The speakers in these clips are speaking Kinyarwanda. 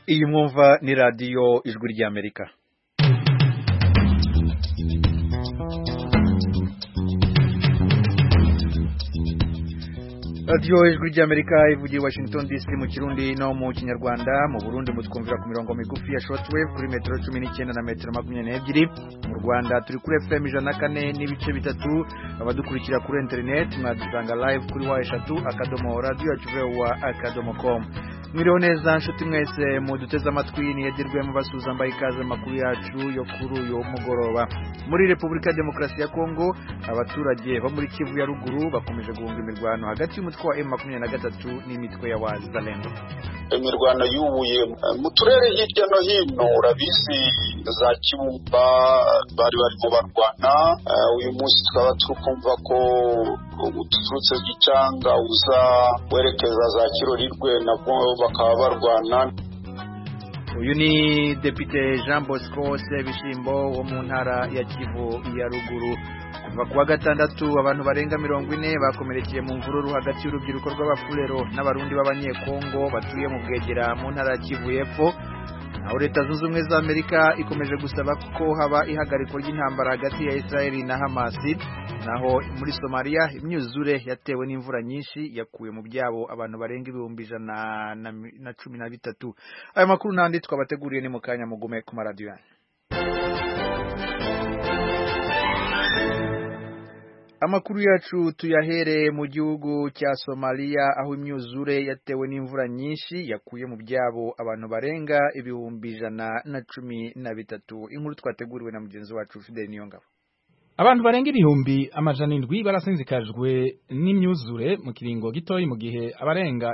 Iyi mwumva ni radio Ijwi ry'Amerika. Radio Ijwi ry'Amerika ivugiye Washington DC mu Kirundi no mu Kinyarwanda. Mu Burundi mutwumvira ku mirongo migufi ya shortwave kuri metero 19 na metero 22. Mu Rwanda turi kuri FM 104 n'ibice bitatu. Abadukurikira kuri internet mwadusanga live kuri wa@radio.com. Mwiriwe neza nshuti mwese muduteze amatwi niyedirwe mu basuza mbaye ikaze makuru yacu yo kuri uyu mugoroba. Muri Republika Demokarasi ya Kongo abaturage bo muri Kivu ya ruguru bakomeje guhunga imirwano hagati y'umutwe wa M23 n'imitwe ya Wazalendo. Imirwano yubuye mu turere hirya no hino urabizi za Kibumba bari mu barwana. Uyu munsi twaba tukumva ko uturutse Gicanga uza werekeza za Kirorirwe nabwo bakaba barwana. Uyu ni Depite Jean Bosco Sebishimbo wo mu ntara ya Kivu ya ruguru. Kuva kuwa gatandatu abantu barenga 40 bakomerekeye mu mvururu hagati y'urubyiruko rw'abafurero n'abarundi b'abanyekongo batuye mu Bwegera mu ntara ya Kivu y'Epfo. Aho Leta Zunze Ubumwe za Amerika ikomeje gusaba ko haba ihagariko ry'intambara hagati ya Israeli na Hamas. Naho muri Somalia imyuzure yatewe n'imvura nyinshi yakuye mu byabo abantu barenga 113. Aya makuru nandi twabateguriye ni mukanya mugume ku radio yanyu. Amakuru yacu tuyahere mu gihugu cya Somalia aho imyuzure yatewe n'imvura nyinshi yakuye mu byabo abantu barenga 113. Inkuru twateguriwe na mugenzi wacu Fidel Niyongabo. Abantu barenga 700 barasinzikajwe n'imyuzure mu kiringo gitoyi mu gihe abarenga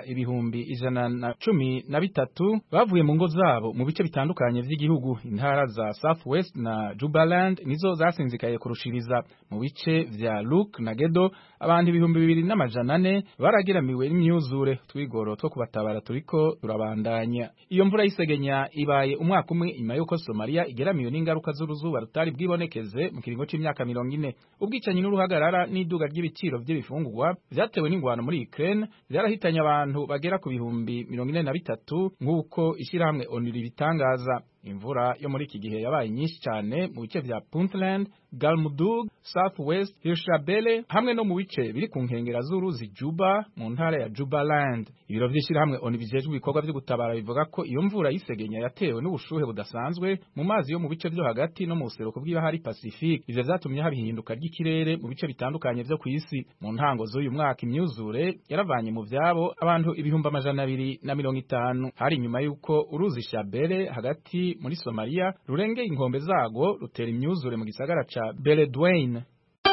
113 bavuye mu ngo zabo mu bice bitandukanye by'igihugu. Intara za Southwest na Jubaland nizo zasinzikaye kurushiriza. Mu bice vya Luke na Gedo abantu 2400 baragiramiwe n'imyuzure. Twigoro two kubatabara turiko turabandanya. Iyo mvura y'isegenya ibaye umwaka umwe nyuma yuko Somalia igeramiwe n'ingaruka z'uruzuba rutari bwibonekeze mu kiringo c'imyaka 40. Ubwicanyi n'uruhagarara n'iduga ry'ibiciro by'ibifungurwa vyatewe n'ingwano muri Ukraine byarahitanye abantu bagera ku 43 nk'uko ishirahamwe ONU ribitangaza. Imvura yo muri iki gihe yabaye nyinshi cyane mu bice vya Puntland, Galmudug, Southwest, Hirshabelle hamwe no mu bice biri ku nkengera z'uruzi Juba mu ntara ya Jubaland. Ibiro vy'ishirahamwe ONU bijejwe ibikorwa byo gutabara bivuga ko iyo mvura y'isegenya yatewe n'ubushuhe budasanzwe mu mazi yo mu bice byo hagati no mu buseruko bw'ibahari Pacific. Ivyo vyatumye haba ihinduka ry'ikirere mu bice bitandukanye byo kw'isi. Mu ntango z'uyu mwaka imyuzure yaravanye mu vyabo abantu 250. Hari nyuma yuko uruzi Shabelle hagati muri Somalia rurengeye inkombe zago rutera imyuzure mu gisagara ca Beledweyne.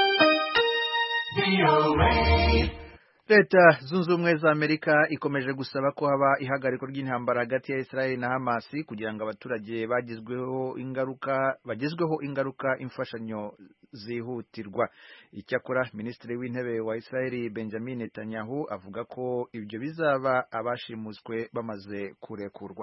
Leta Zunze Ubumwe za Amerika ikomeje gusaba ko haba ihagariko ry'intambara hagati ya Israeli na Hamas kugira ngo abaturage bagezweho ingaruka imfashanyo zihutirwa. Icyakora Minisitiri w'Intebe wa Israeli Benjamin Netanyahu avuga ko ibyo bizaba abashimuswe bamaze kurekurwa.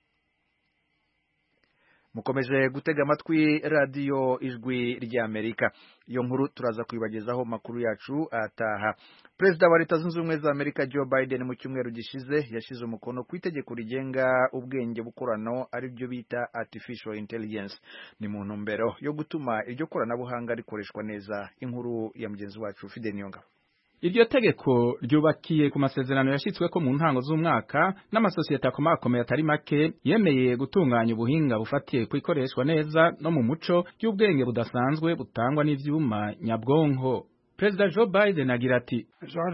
Mukomeje gutega amatwi radio Ijwi ry'Amerika. Iyo nkuru turaza kwibagezaho makuru yacu ataha. President wa Leta Zunze Ubumwe za Amerika Joe Biden mu cyumweru gishize yashize umukono ku itegeko rigenga ubwenge bukorano ari byo bita artificial intelligence. Ni mu ntumbero yo gutuma iryo koranabuhanga rikoreshwa neza. Inkuru ya mugenzi wacu Fidel Niyongabo. Iryo tegeko ryubakiye ku masezerano yashitsweko mu ntango z'umwaka n'amasosiyete akomakomeye atari make yemeye gutunganya ubuhinga bufatiye ku ikoreshwa neza no mu muco y'ubwenge budasanzwe butangwa n'ivyuma nyabwonko. President Joe Biden agira ati,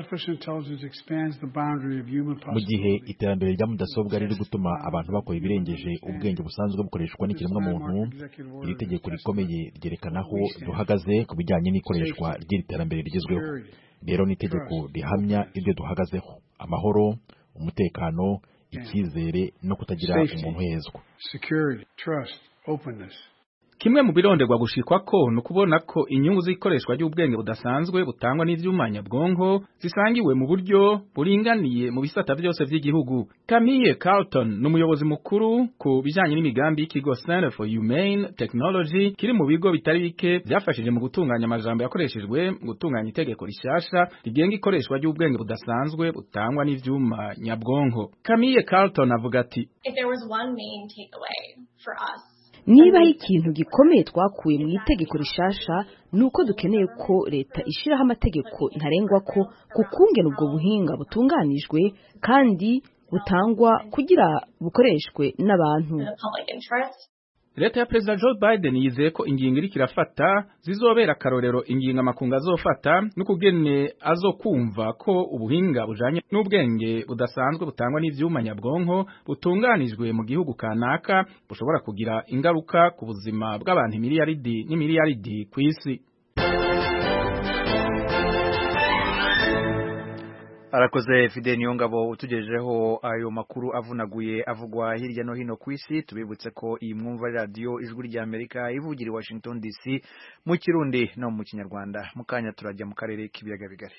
mu gihe iterambere rya mudasobwa riri gutuma abantu bakora ibirengeje ubwenge busanzwe bukoreshwa n'ikiremwa muntu, iri tegeko rikomeye ryerekana aho duhagaze ku bijyanye n'ikoreshwa ry'iri terambere rigezweho. Rero ni itegeko rihamya ibyo duhagazeho: amahoro, umutekano, icyizere no kutagira umuntu hezwa. kimwe mu bironderwa gushikwa ko nukubona ko inyungu z'ikoreshwa ry'ubwenge budasanzwe butangwa n'ivyumanya bwonko zisangiwe mu buryo buringaniye mu bisata byose vy'igihugu. Camille Carlton n'umuyobozi mukuru ku bijanye n'imigambi y'ikigo Center for Humane Technology kiri mu bigo bitari bike byafashije mu gutunganya amajambo yakoreshejwe mu gutunganya itegeko rishasha rigenga ikoreshwa ry'ubwenge budasanzwe butangwa n'ivyuma nyabwonko. Camille Carlton avuga ati, If there was one main takeaway for us, niba ikintu gikomeye twakuye mu itegeko rishasha nuko dukeneye ko leta ishiraho amategeko ntarengwa ko kukungena ubwo buhinga butunganijwe kandi butangwa kugira bukoreshwe n'abantu. Leta ya President Joe Biden yizeye ko ingingo iriko irafata zizobera akarorero ingingo amakungu azofata n'ukugene azokumva ko ubuhinga bujanye n'ubwenge budasanzwe butangwa n'ivyuma nyabwonko butunganijwe mu gihugu kanaka bushobora kugira ingaruka ku buzima bw'abantu miliyaridi n'imiliyaridi kw'isi. Arakoze Fidel Niyongabo utugejejeho ayo makuru avunaguye avugwa hirya no hino kw'isi. Tubibutse ko iyi mwumva radio Ijwi rya Amerika ivugira i Washington DC mu Kirundi no mu Kinyarwanda. Mukanya turajya mu karere k'ibiyaga bigari.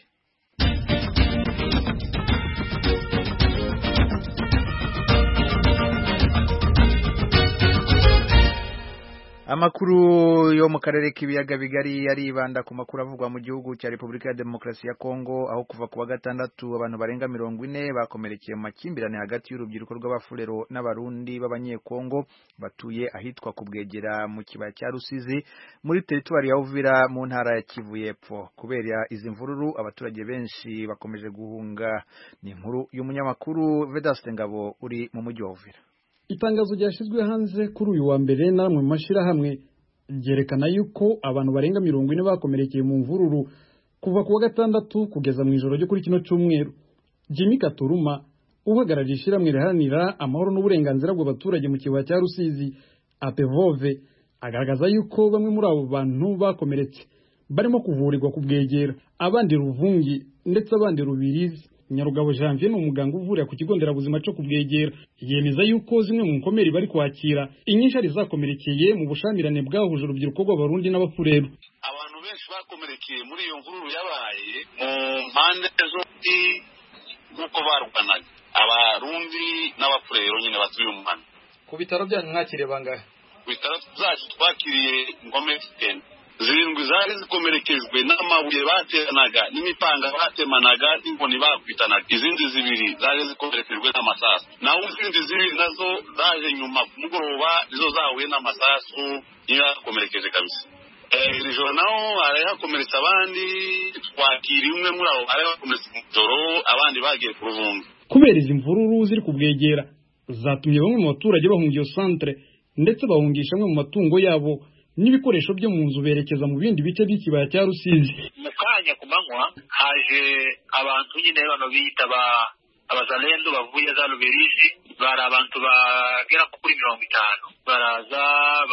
Amakuru yo mu karere k'ibiyaga bigari yaribanda ku makuru avugwa mu gihugu cya Repubulika ya Demokarasi ya Kongo, aho kuva ku wa gatandatu abantu barenga 40 bakomerekeye mu makimbirane hagati y'urubyiruko rw'abafurero n'abarundi b'abanyekongo batuye ahitwa ku Bwegera mu kibaya cya Rusizi muri teritwari ya Uvira mu ntara ya Kivu y'Epfo. Kubera izi mvururu abaturage benshi bakomeje guhunga. Ni inkuru y'umunyamakuru Vedaste Ngabo uri mu mujyi wa Uvira. Itangazo ryashizwe hanze kuri uyu wa mbere na mu mashirahamwe ryerekana yuko abantu barenga 40 bakomerekeye mu mvururu kuva ku wa gatandatu kugeza mu ijoro ryo kuri kino cyumweru. Jimmy Katuruma uhagarariye ishiramwe riharanira amahoro n'uburenganzira bw'abaturage mu kibaya cya Rusizi Apevove agaragaza yuko bamwe muri abo bantu bakomeretse barimo kuvurirwa ku Bwegera, abandi Ruvungi ndetse abandi Rubirizi. Nyarugabo Janvier n'umuganga uvurira ku kigo nderabuzima cyo ku Bwegera yemeza yuko zimwe mu nkomeri bari kwakira inyinshi ari zakomerekeye mu bushamirane bwahuje urubyiruko rw'abarundi n'abafurero. Abantu benshi bakomerekeye muri iyo mvururu yabaye mu mpande zombi nk'uko barwanaga, abarundi n'abafurero nyine batuye umuhanda. Ku bitaro byanyu mwakiriye bangahe? Ku bitaro zacu twakiriye ingome 10. Zirindwi zari zikomerekejwe n'amabuye bateranaga n'imipanga batemanaga n'inkoni bakwitanaga. Izindi zibiri zari zikomerekejwe n'amasasu, naho izindi zibiri nazo zaje nyuma ku mugoroba nizo zahuye n'amasasu yakomerekeje kabisa. Iri joro naho hari hakomeretse abandi, twakira imwe muri abo hari hakomeretse mu joro, abandi bagiye ku Ruvungi. Kubera izi mvururu ziri ku Bwegera zatumye bamwe mu baturage bahungiye centre ndetse bahungisha amwe mu matungo yabo n'ibikoresho byo mu nzu berekeza mu bindi bice by'ikibaya cya Rusizi. Mukanya ku manywa haje abantu nyine bano bita abazalendo bavuye za Luberizi, bari abantu bagera kuri 50 baraza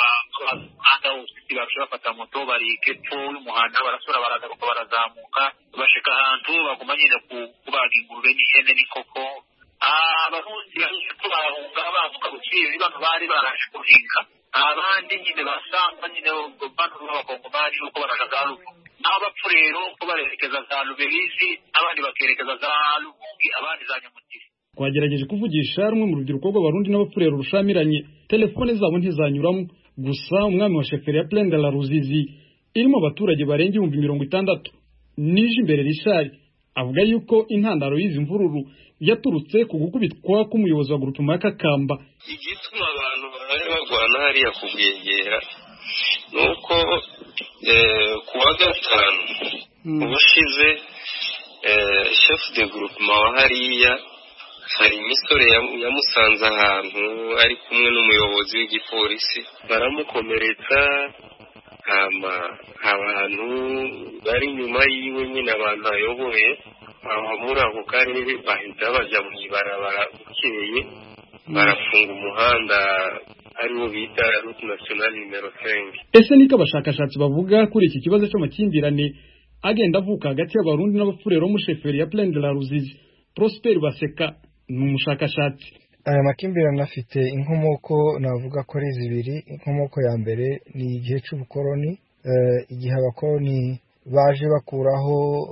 bahanda usiti bafata moto bari kepfo y'umuhanda barasura baragaruka barazamuka bashika ahantu baguma nyine kubaga ingurube n'ihene n'ikoko. Abarundi barahunga bavuga guciye bano bari baraje kuhinga, abandi nyine basanga nyine bano b'abakongomani uko barashagaruka, n'abapfurero ko barerekeza za Luberizi, abandi bakerekeza za Lubungi, abandi za Nyamutiri. Twagerageje kuvugisha rumwe mu rubyiruko rw'abarundi n'abapfurero rushamiranye, telefone zabo ntizanyuramo. Gusa umwami wa sheferi ya Plaine de la Ruzizi irimo abaturage barenga 60 nije imbere Richard avuga yuko intandaro y'izi mvururu yaturutse ku gukubitwa k'umuyobozi wa Groupement ya Kakamba. Igituma abantu bari bagwana hariya ku Bwegera nuko ku wa gatanu ubushize chef de groupement wa hariya hari imisore yamusanze ahantu ari kumwe n'umuyobozi w'igipolisi baramukomeretsa, abantu bari nyuma yiwe nyine abantu ayoboye muri ako karere bahita baja mu ibarabara bukeye barafunga umuhanda ariwo bita route nationale numero 5. Ese niko abashakashatsi bavuga kuri iki kibazo cy'amakimbirane agenda avuka hagati y'abarundi n'abafurero mu sheferi ya Plaine de la Ruzizi. Prosper Baseka ni umushakashatsi. aya makimbirane afite inkomoko navuga ko ari zibiri. Inkomoko ya mbere ni igihe cy'ubukoloni, igihe abakoloni baje bakuraho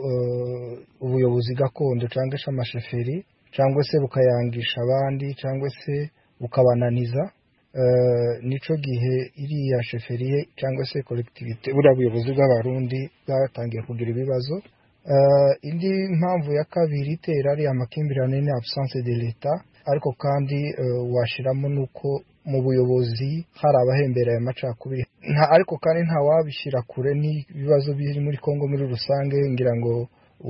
ubuyobozi gakondo cyangwa se amasheferi cyangwa se bukayangisha abandi cyangwa se bukabananiza. Nico gihe iriya sheferiye cyangwa se collectivité buriya buyobozi bw'abarundi bwatangiye kugira ibibazo. Indi mpamvu ya kabiri itera ari amakimbirane ni absence de l'etat, ariko kandi washiramo nuko mu buyobozi hari abahembereye amacakubiri, ariko kandi nta wabishyira kure n'ibibazo biri muri Kongo muri rusange. Ngira ngo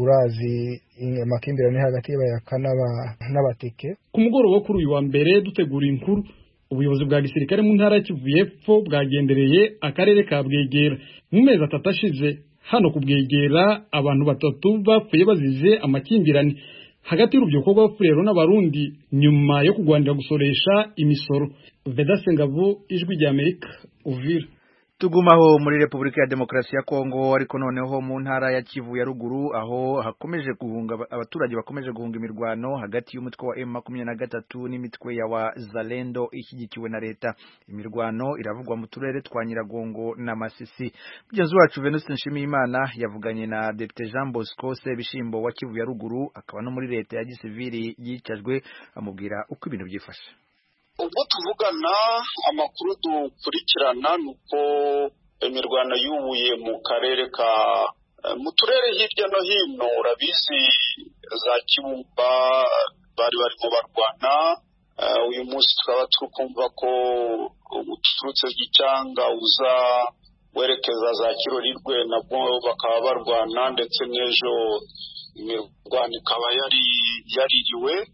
urazi amakimbirane hagati y'abayaka n'abateke. Ku mugoroba kuri uyu wa mbere dutegura inkuru, ubuyobozi bwa gisirikare mu ntara ya Kivu y'Epfo bwagendereye akarere ka Bwegera. Mu mezi 3 ashize hano ku Bwegera abantu 3 bapfuye bazize amakimbirane hagati y'urubyiruko rw'Abafurero n'Abarundi nyuma yo kugwanira gusoresha imisoro. Vedaste Ngabo, Ijwi rya Amerika, Uvira. Tugumaho muri Republika ya Demokarasi ya Kongo, ariko noneho mu ntara ya Kivu ya ruguru aho hakomeje guhunga abaturage bakomeje guhunga imirwano hagati y'umutwe wa M23 n'imitwe ya wa Zalendo ishyigikiwe na leta. Imirwano iravugwa mu turere twa Nyiragongo na Masisi. Mugenzi wacu Venuste Nshimiyimana yavuganye na Depite Jean Bosco Sebishimbo wa Kivu ya ruguru, akaba no muri leta ya gisivili yicajwe, amubwira uko ibintu byifashe. Ubwo tuvugana amakuru dukurikirana nuko imirwano yubuye mu karere ka mu turere hirya no hino. Urabizi za Kibumba bari barimo barwana. Uyu munsi tukaba turi kumva ko uturutse Gicanga uza werekeza za Kirorirwe nabwo bakaba barwana, ndetse n'ejo imirwano ikaba yaririwe.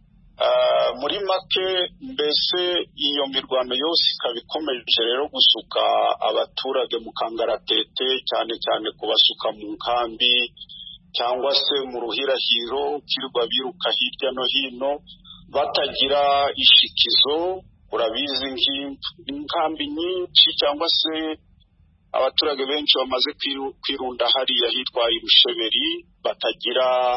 Muri make mbese iyo mirwano yose ikaba ikomeje rero gusuka abaturage mu kangaratete, cyane cyane kubasuka mu nkambi cyangwa se mu ruhirahiro, kirwa biruka hirya no hino batagira ishikizo. Urabizi nk'inkambi nyinshi cyangwa se abaturage benshi bamaze kwirunda hariya hitwa Irusheberi, batagira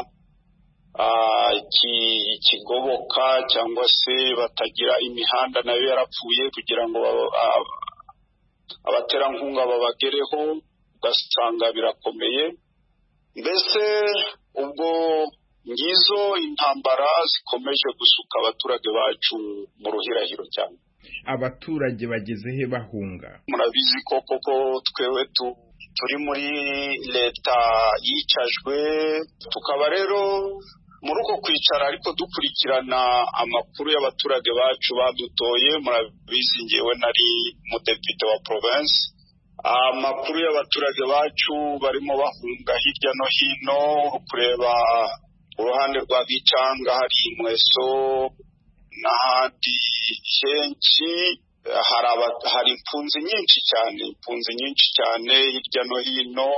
ikigoboka cyangwa se batagira imihanda nayo yarapfuye kugira ngo abaterankunga babagereho, ugasanga birakomeye. Mbese ubwo ngizo intambara zikomeje gusuka abaturage bacu mu ruhirahiro cyane. Abaturage bageze he bahunga? Murabizi ko koko twewe turi muri leta yicajwe, tukaba rero muri uko kwicara ariko dukurikirana amakuru y'abaturage bacu badutoye. Murabizi ngewe nari mudepite wa province. Amakuru y'abaturage bacu barimo bahunga hirya no hino, kureba uruhande rwa Gicanga hari Mweso n'ahandi henshi hari impunzi nyinshi cyane hirya no hino.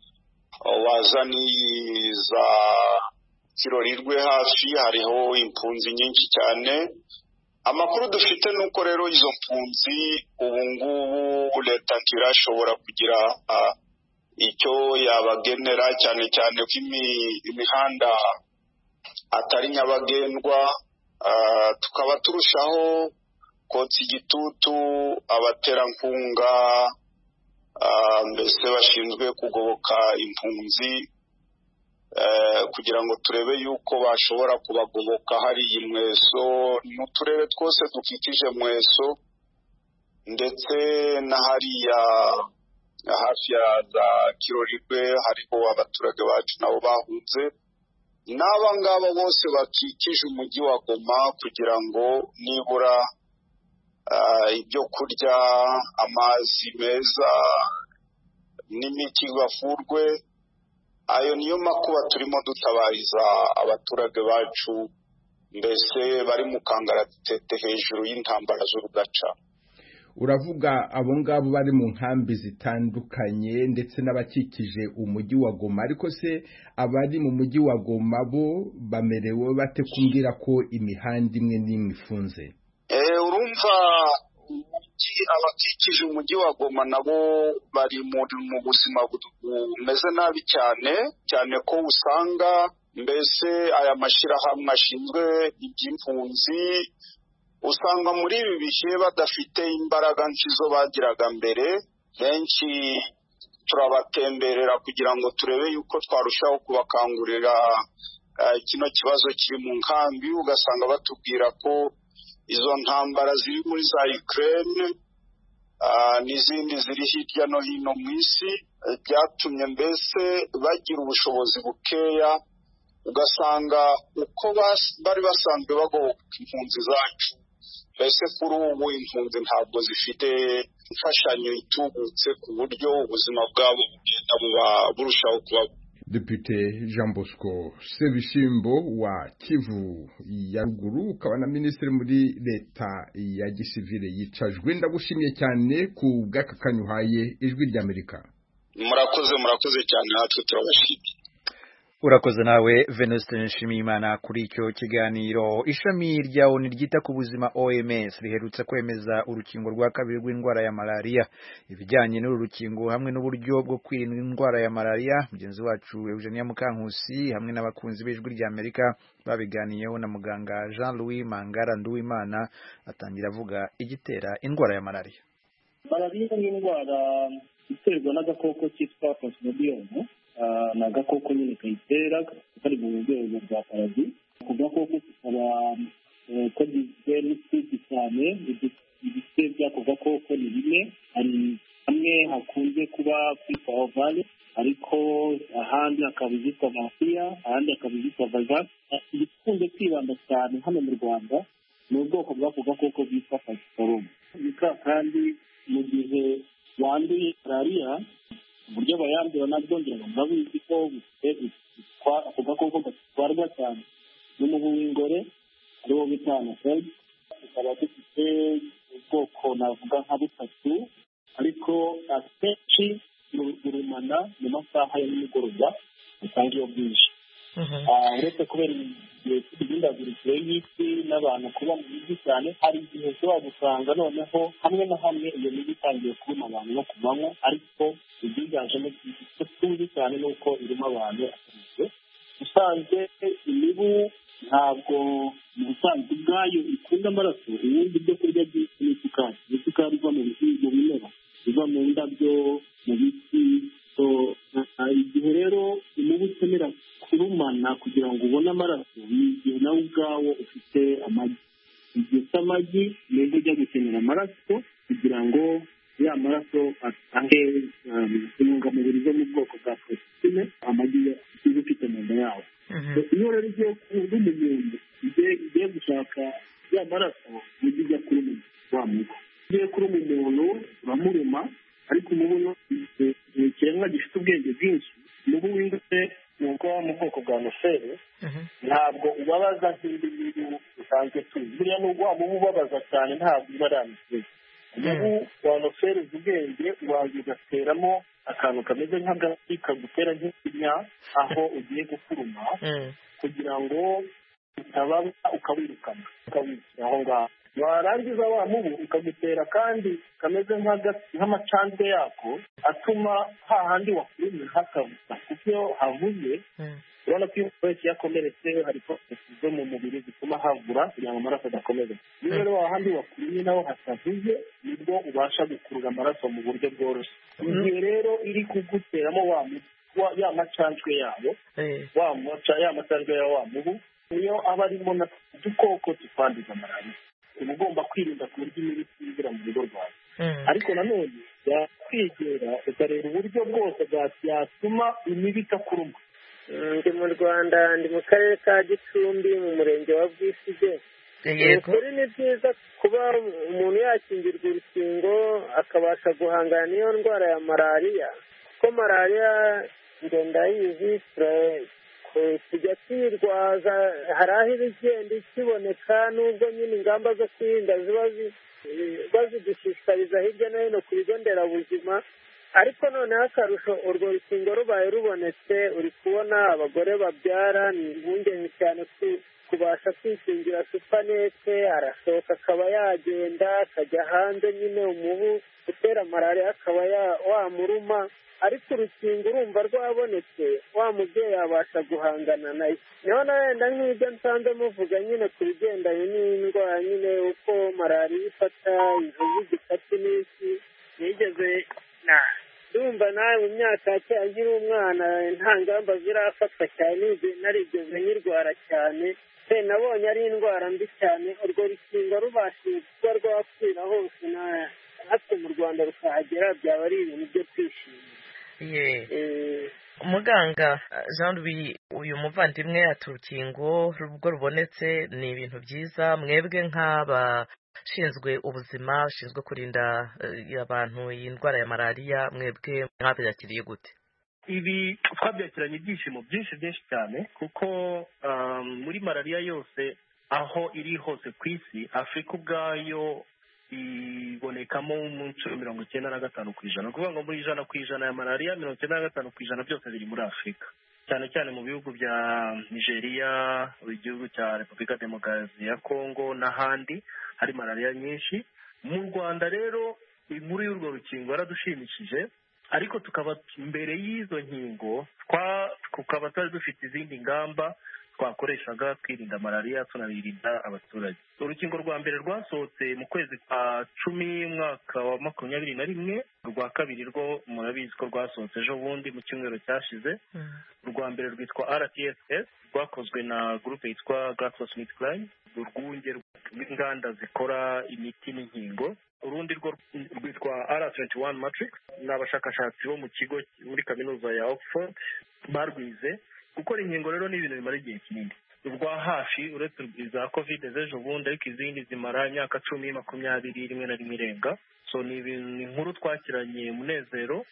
Wazani za Kirorirwe hafi hariho impunzi nyinshi cyane. Amakuru dufite nuko rero izo mpunzi ubu ngubu leta ntirashobora kugira icyo yabagenera, cyane cyane ko imihanda atari nyabagendwa. Tukaba turushaho kotsa igitutu abaterankunga mbese bashinzwe kugoboka impunzi, kugira ngo turebe yuko bashobora kubagoboka hari Mweso n'uturere twose dukikije Mweso, ndetse na hariya hafi ya za Kirorirwe hariho abaturage bacu nabo bahunze, n'aba ngaba bose bakikije umujyi wa Goma, kugira ngo nibura ibyo kurya, amazi meza n'imiti bafurwe. Ayo niyo makuba turimo dutabariza abaturage bacu, mbese bari mu kangaratete hejuru y'intambara z'urudaca. Uravuga abo ngabo bari mu nkambi zitandukanye ndetse n'abakikije umujyi wa Goma, ariko se abari mu mujyi wa Goma bo bamerewe bate kumbwira ko imihanda imwe n'imwe ifunze? Urumva abakikije umujyi wa Goma nabo bari mu buzima bumeze nabi cyane ko usanga mbese aya mashyirahamwe ashinzwe iby'impunzi usanga muri ibi bihe badafite imbaraga nk'izo bagiraga mbere. Benshi turabatemberera kugira ngo turebe yuko twarushaho kubakangurira kino kibazo kiri mu nkambi, ugasanga batubwira ko izo ntambara ziri muri za Ukraine n'izindi ziri hirya no hino mu isi byatumye mbese bagira ubushobozi bukeya, ugasanga uko bari basanzwe bagoboka impunzi zacu, mbese kuri ubu impunzi ntabwo zifite imfashanyo itubutse ku buryo ubuzima bwabo bugenda buba burushaho kuba. Depite Jean Bosco Sebishimbo wa Kivu ya ruguru ukaba na minisitiri muri leta ya gisivile yicajwe, ndagushimiye cyane ku bw'akakanyu uhaye ijwi ry'Amerika. Murakoze cyane, natwe turabashimiye. Urakoze nawe Venuste Nshimiyimana kuri icyo kiganiro. Ishami rya ONU ryita ku buzima OMS riherutse kwemeza urukingo rwa kabiri rw'indwara ya malaria. Ibijyanye n'uru rukingo hamwe n'uburyo bwo kwirinda indwara ya malaria, mugenzi wacu Eugenia Mukankusi hamwe n'abakunzi b'ijwi rya Amerika babiganiyeho na muganga Jean-Louis Mangara Nduwimana, atangira avuga igitera indwara ya malaria. Malaria ni indwara iterwa n'agakoko kitwa Plasmodium. Ni agakoko nyine kayitera kari mu rwego rwa paradi. Ako gakoko kakaba kagizwe n'utwinshi cyane. Ibice by'ako gakoko ni bine. Hari hamwe hakunze kuba kwitwa ovale, ariko ahandi hakaba izitwa vampire, ahandi hakaba izitwa vagas. Igikunze kwibanda cyane hano mu Rwanda ni ubwoko bw'ako gakoko bwitwa Falciparum. Kandi mu gihe wanduye malaria, uburyo bayandura nabwo ngira murabizi ko ako gakoko gatwarwa cyane n'umubu w'ingore ariwo bita anopheles. Tukaba dufite ubwoko navuga nka butatu, ariko akenshi urumana mu masaha ya nimugoroba usanga iyo bwinshi. Uretse kubera imihindagurikire y'isi n'abantu kuba mu mijyi cyane, hari igihe ushobora gusanga noneho hamwe na hamwe iyo mijyi itangiye kubona abantu no kubanywa, ariko ibyiganjemo icyo tuzi cyane ni uko irimo abantu akenshi. Usanzwe imibu ntabwo mu busanzwe ubwayo ikunda amaraso, ubundi ibyo kurya byinshi ni isukari. Isukari iva mu bimera, iva mu ndabyo, mu biti. Igihe rero imibu ikenera kurumana kugira ngo ubone amaraso, ni igihe nawe ubwawo ufite amagi. Igihe cy'amagi nibwo ujya gukenera amaraso kugira ngo ya maraso atange intungamubiri zo mu bwoko bwa poroteyine amagi uba ufite mu nda yawo. Iyo rero ugiye kuba umuntu ugiye gushaka ya maraso, ujya ujya kuri wa mubu. Ugiye kuri umuntu uramuruma, ariko umubu ni ikiremwa gifite ubwenge bwinshi. Umubu w'ingore nubwo mu bwoko bwa nofere ntabwo ubabaza nk'indi mibu usanzwe tuzi. Buriya nubwo wa mubu ubabaza cyane ntabwo uba ari amusezi. Umubu wa nofere uzi ubwenge, ubanza ugateramo akantu kameze nk'agati kagutera nk'ikinya aho ugiye gukuruma, kugira ngo utababa ukawirukana, ukawikira aho ngaho. Warangiza wa mubu ukagutera kandi kameze nk'amacandwe yako, atuma hahandi wakurumye hakabuza. kuko iyo havuze urabona ko iyo wese yakomeretse hari porosesi zo mu mubiri zituma havura kugira ngo amaraso adakomeza. Iyo rero hahandi wakurumye naho hatavuze, nibwo ubasha gukurura amaraso mu buryo bworoshye. Igihe rero iri kuguteramo ya macanjwe yayo, ya macanjwe ya wa mubu, niyo aba arimo udukoko tukwanduza malaria. Uba ugomba kwirinda ku buryo imibu itinjira mu rugo rwawe. Ariko nanone yakwegera ukareba uburyo bwose byatuma imibu itakuruma. Ndi mu Rwanda, ndi mu karere ka Gicumbi mu murenge wa Bwisige. Ukuri ni byiza kuba umuntu yakingirwa urukingo akabasha guhangana n'iyo ndwara ya malaria, kuko malaria ngenda yizi kujya tuyirwaza, hari aho iba igenda ikiboneka, nubwo nyine ingamba zo kwirinda ziba bazidushishikariza hirya no hino ku bigo nderabuzima. Ariko noneho akarusho, urwo rukingo rubaye rubonetse, uri kubona abagore babyara, ni impungenge cyane kubasha kwikingira supanete, arasohoka akaba yagenda akajya hanze, nyine umubu gutera malariya akaba wamuruma, ariko urukingo urumva rwabonetse wa mubyeyi yabasha guhangana nayo. niho na wenda nk'ibyo nsanze muvuga nyine ku bigendanye n'indwara nyine uko malariya ifata inzovu z'igikatu n'iki, nigeze ndumva nawe mu myaka ya kera nkiri umwana nta ngamba zirafatwa cyane, narigeze nkirwara cyane, nabonye ari indwara mbi cyane. urwo rukingo rubashije kuba rwakwira hose natwe mu Rwanda rukahagera, byaba ari ibintu byo kwishimira. Muganga Jean Louis, uyu muvandimwe ati urukingo rubwo rubonetse ni ibintu byiza, mwebwe nk'abashinzwe ubuzima, bashinzwe kurinda abantu iyi ndwara ya malariya, mwebwe mwabyakiriye gute? Ibi twabyakiranye ibyishimo byinshi cyane, kuko muri malariya yose aho iri hose ku isi, Afurika ubwayo ibonekamo mu nshuro 95%. Ni ukuvuga ngo muri 100% ya malariya 95% byose biri muri Afurika, cyane cyane mu bihugu bya Nigeria, igihugu cya Repubulika Demokarasi ya Kongo n'ahandi hari malariya nyinshi. Mu Rwanda rero inkuru y'urwo rukingo yaradushimishije, ariko tukaba mbere y'izo nkingo tukaba twari dufite izindi ngamba twakoreshaga twirinda malariya, tunaririnda abaturage. Urukingo rwa mbere rwasohotse mu kwezi kwa 10 mwaka wa 2021, urwa kabiri rwo murabizi ko rwasohotse ejo bundi mu cyumweru cyashize. Urwa mbere rwitwa RTSS, rwakozwe na groupe yitwa GlaxoSmithKline, urwunge rw'inganda zikora imiti n'inkingo. Urundi rwo rwitwa R21 Matrix, n'abashakashatsi bo mu kigo muri kaminuza ya Oxford barwize. Gukora inkingo rero ni ibintu bimara igihe kinini, urwa hafi uretse iza covid z'ejo bundi, ariko izindi zimara imyaka 10, 20, rimwe na rimwe irenga. So ni inkuru twakiranye umunezero,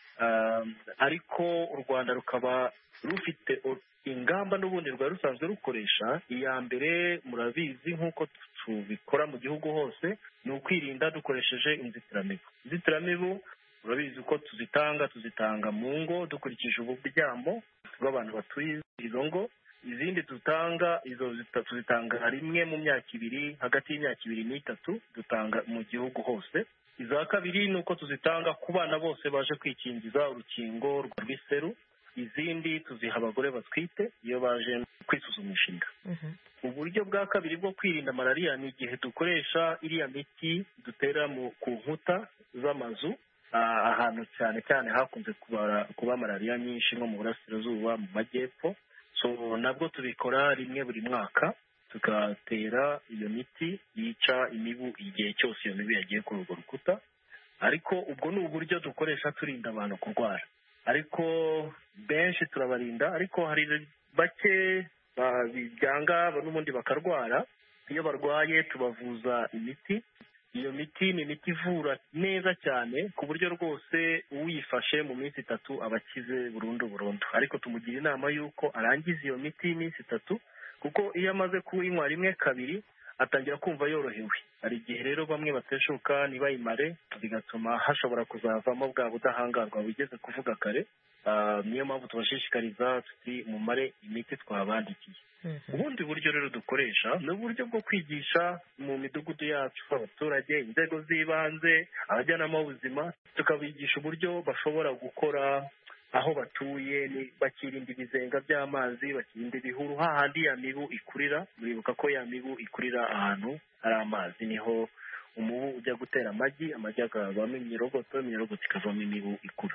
ariko u Rwanda rukaba rufite ingamba n'ubundi rwari rusanzwe rukoresha. Iya mbere murabizi nk'uko tubikora mu gihugu hose, ni ukwirinda dukoresheje inzitiramibu. Murabizi ko tuzitanga mu ngo dukurikije uburyamo bw'abantu batuye izo ngo. Izindi tuzitanga rimwe mu myaka 2, hagati y'imyaka 2 n'3 dutanga mu gihugu hose. Iza kabiri ni uko tuzitanga ku bana bose baje kwikingiza urukingo rw'iseru. Izindi tuziha abagore batwite iyo baje kwisuzumisha inda. Uburyo bwa kabiri bwo kwirinda malariya ni igihe dukoresha iriya miti dutera ku nkuta z'amazu, ahantu cyane cyane hakunze kuba malariya nyinshi nko mu burasirazuba, mu majyepfo. So nabwo tubikora rimwe buri mwaka, tugatera iyo miti yica imibu igihe cyose iyo mibu yagiye kuri urwo rukuta. Ariko ubwo ni uburyo dukoresha turinda abantu kurwara, ariko benshi turabarinda, ariko hari bake byanga n'ubundi bakarwara. Iyo barwaye tubavuza imiti. Iyo miti ni imiti ivura neza cyane ku buryo rwose uyifashe mu minsi 3 abakize burundu, ariko tumugira inama yuko arangiza iyo miti y'iminsi 3, kuko iyo amaze kuyinywa rimwe kabiri atangira kumva yorohewe. Hari igihe rero bamwe bateshuka ntibayimare, bigatuma hashobora kuzavamo bwa budahangarwa bigeze kuvuga kare. Niyo mpamvu tubashishikariza tuti mumare imiti twabandikiye. Ubundi buryo rero dukoresha ni uburyo bwo kwigisha mu midugudu yacu abaturage, inzego z'ibanze, abajyanama b'ubuzima, tukabigisha uburyo bashobora gukora aho batuye, bakirinda ibizenga by'amazi, bakirinda ibihuru hahandi ya mibu ikurira. Muribuka ko ya mibu ikurira ahantu hari amazi, niho umubu ujya gutera amagi akavamo imirogoto ikavamo imibu ikura.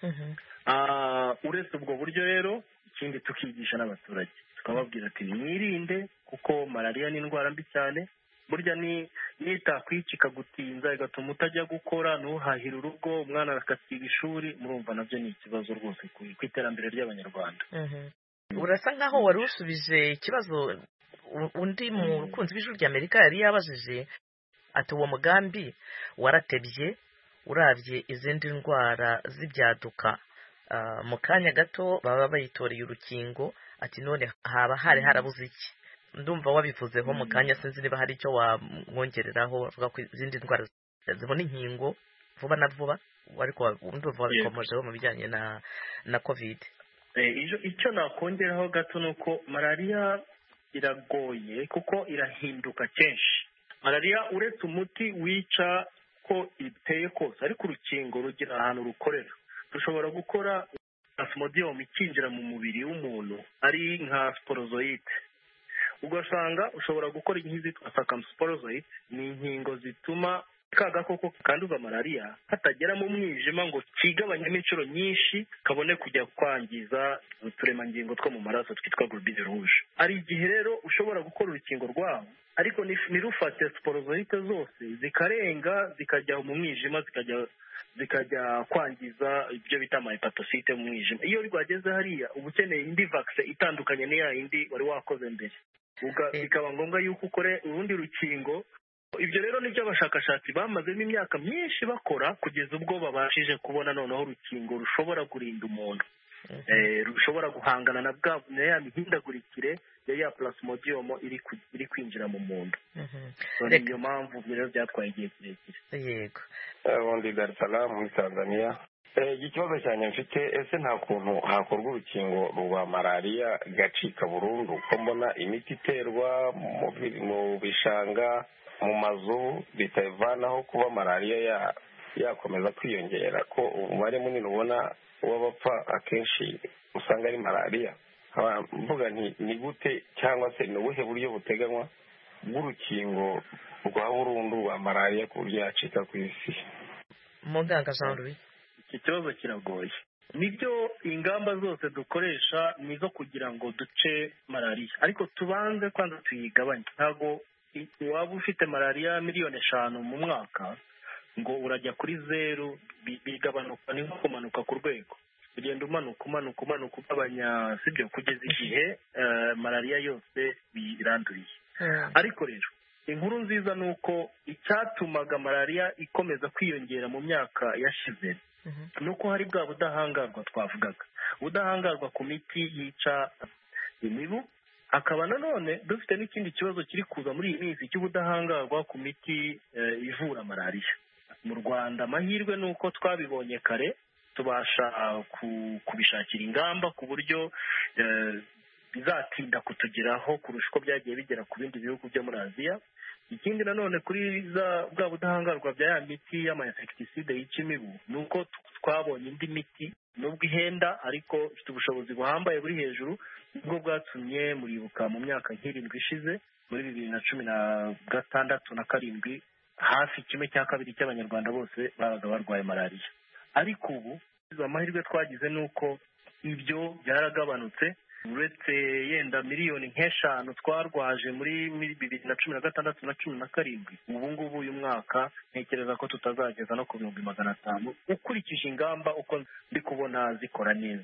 Uretse ubwo buryo rero, ikindi tukigisha n'abaturage, tukababwira ati mwirinde, kuko malariya ni indwara mbi cyane. Burya nitakwica ikagutinza igatuma utajya gukora, ntuhahire urugo, umwana akasiba ishuri, murumva nabyo ni ikibazo rwose ku iterambere ry'Abanyarwanda. Urasa nkaho wari usubije ikibazo undi mu rukunzi w'ijuru ry'Amerika yari yabajije, ati uwo mugambi waratebye urabye izindi ndwara z'ibyaduka, mu kanya gato baba bayitoreye urukingo, ati none haba harabuze iki? Ndumva wabivuzeho mu kanya, sinzi niba hari icyo wamwongereraho, avuga ko izindi ndwara zibona inkingo vuba na vuba, ariko ndumva wabikomojeho mu bijyanye na covid. Icyo nakongeraho gato ni uko malariya iragoye kuko irahinduka kenshi. Malariya uretse umuti wica uko iteye kose, ariko urukingo rugira ahantu rukorera. Rushobora gukora plasmodium ikinjira mu mubiri w'umuntu ari nka sporozoite, ugasanga ushobora gukora nk'izitwa circumsporozoite, ni inkingo zituma ka gakoko kanduza malariya katagera mu mwijima ngo kigabanyemo inshuro nyinshi kabone kujya kwangiza uturemangingo two mu maraso twitwa globule rouge. Hari igihe rero ushobora gukora urukingo rwawo ariko nirufate sporozoite zose zikarenga zikajya mu mwijima zikajya kwangiza ibyo bita amahepatosite mu mwijima. Iyo rwageze hariya uba ukeneye indi vaccine itandukanye n'iya yindi wari wakoze mbere, bikaba ngombwa yuko ukore urundi rukingo. Ibyo rero nibyo abashakashatsi bamazemo imyaka myinshi bakora kugeza ubwo babashije kubona noneho urukingo rushobora kurinda umuntu, rushobora guhangana na ya mihindagurikire ya plasmodium iri kwinjira mu muntu. Niyo mpamvu rero byatwaye igihe kirekire. Yego. Ubundi Dar es Salaam muri Tanzania. Ikibazo cyane mfite, ese nta kuntu hakorwa urukingo rwa malariya gacika burundu? Ko mbona imiti iterwa mu bishanga, mu mazu bitavanaho kuba malariya yakomeza kwiyongera, ko umubare munini ubona w'abapfa akenshi usanga ari malariya. Mvuga ni gute cyangwa se ni ubuhe buryo buteganywa bw'urukingo rwa burundu rwa malariya ku buryo yacika ku isi? Muganga Jean Louis, iki kibazo kiragoye. Nibyo ingamba zose dukoresha ni zo kugira ngo duce malariya, ariko tubanze kwanza tuyigabanye. Ntabwo waba ufite malariya 5,000,000 mu mwaka ngo urajya kuri 0, bigabanuka, ni nko kumanuka ku rwego, ugenda umanuka ugabanya, sibyo, kugeza igihe malariya yose biranduriye. Ariko rero inkuru nziza ni uko icyatumaga malariya ikomeza kwiyongera mu myaka yashize ni uko hari bwa budahangarwa twavugaga, ubudahangarwa ku miti yica imibu. Hakaba nanone dufite n'ikindi kibazo kiri kuza muri iyi minsi cy'ubudahangarwa ku miti ivura malariya. Mu Rwanda amahirwe ni uko twabibonye kare, tubasha kubishakira ingamba ku buryo bizatinda kutugeraho kurusha uko byagiye bigera ku bindi bihugu byo muri Aziya. Ikindi nanone kuri bwa budahangarwa bya ya miti y'ama-insecticide yica imibu ni uko twabonye indi miti nubwo ihenda ariko ifite ubushobozi buhambaye buri hejuru, nibwo bwatumye muribuka mu myaka nk'irindwi ishize muri 2016 na 7 hafi 1/2 cy'abanyarwanda bose babaga barwaye malariya. Ariko ubu amahirwe twagize ni uko ibyo byaragabanutse, uretse yenda miliyoni nk'eshanu twarwaje muri 2016 na 17. Ubu ngubu uyu mwaka ntekereza ko tutazageza no ku 500,000 ukurikije ingamba uko ndi kubona zikora neza.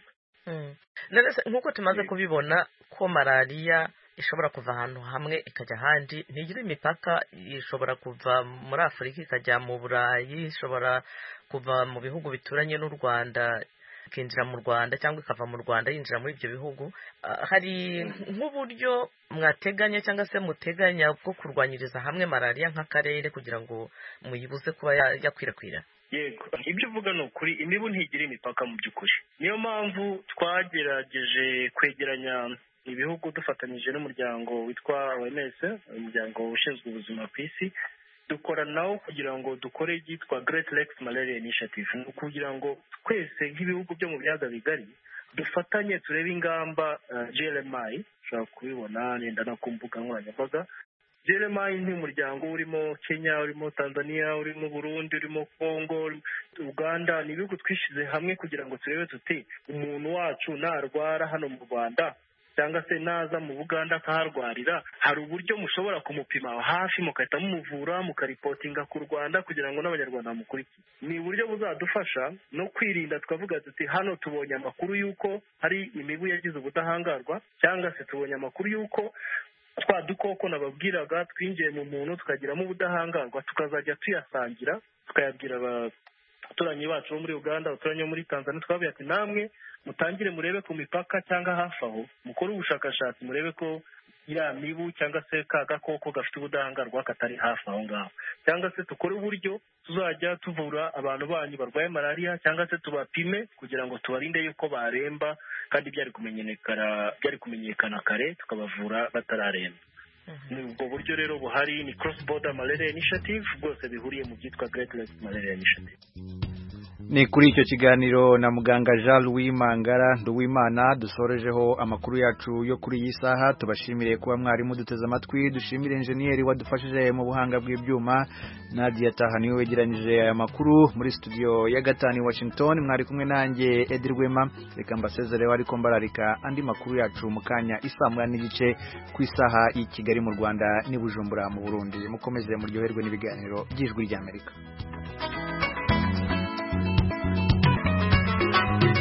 Nk'uko tumaze kubibona ko malariya ishobora kuva ahantu hamwe ikajya ahandi, ntigira imipaka, ishobora kuva muri Afurika ikajya mu Burayi, ishobora kuva mu bihugu bituranye n'u Rwanda ikinjira mu Rwanda, cyangwa ikava mu Rwanda yinjira muri ibyo bihugu. Hari nk'uburyo mwateganya cyangwa se muteganya bwo kurwanyiriza hamwe malariya nk'akarere kugira ngo muyibuze kuba yakwirakwira? Yego, ibyo uvuga ni ukuri, imibu ntigira imipaka mu by'ukuri. Niyo mpamvu twagerageje kwegeranya ibihugu dufatanyije n'umuryango witwa OMS, umuryango ushinzwe ubuzima ku isi, dukora nawo kugira ngo dukore ibyitwa Great Lakes Malaria Initiative, kugira ngo twese nk'ibihugu byo mu biyaga bigari dufatanye turebe ingamba. GLMI ushobora kubibona nenda no ku mbuga nkoranyambaga. GLMI ni umuryango urimo Kenya, urimo Tanzania, urimo Burundi, urimo Congo, Uganda. Ni ibihugu twishyize hamwe kugira ngo turebe tuti umuntu wacu narwara hano mu Rwanda cyangwa se naza mu Buganda akaharwarira, hari uburyo mushobora kumupima hafi mugahita mumuvura mukaripotinga ku Rwanda kugira ngo n'abanyarwanda bamukurikire. Ni uburyo buzadufasha no kwirinda, twavuga tuti hano tubonye amakuru y'uko hari imibu yagize ubudahangarwa, cyangwa se tubonye amakuru y'uko twa dukoko nababwiraga twinjiye mu muntu tukagiramo ubudahangarwa, tukazajya tuyasangira tukayabwira abaturanyi bacu bo muri Uganda, abaturanyi bo muri Tanzania, twabwira ati namwe mutangire murebe ku mipaka cyangwa hafi aho, mukore ubushakashatsi murebe ko ya mibu cyangwa se ka gakoko gafite ubudahangarwa katari hafi aho ngaho, cyangwa se tukore uburyo tuzajya tuvura abantu banyu barwaye malariya, cyangwa se tubapime kugira ngo tubarinde yuko baremba kandi byari kumenyekana kare tukabavura batararemba. ubwo buryo rero buhari ni cross border malaria initiative bwose bihuriye mu byitwa Great Lakes Malaria Initiative. Ni kuri icyo kiganiro na muganga Jean Louis Mangara Nduwimana dusorejeho amakuru yacu yo kuri iyi saha. Tubashimire kuba mwarimu duteze amatwi, dushimire engineer wadufashije mu buhanga bw'ibyuma, Nadia Tahani wegeranyije aya makuru muri studio ya gatani Washington. Mwari kumwe nanjye Edirwema, reka mbasezereho ariko mbararika andi makuru yacu mu kanya isaa 9:30 ku isaha i Kigali mu Rwanda ni Bujumbura mu Burundi. Mukomeze muryoherwe n'ibiganiro by'Ijwi ry'Amerika.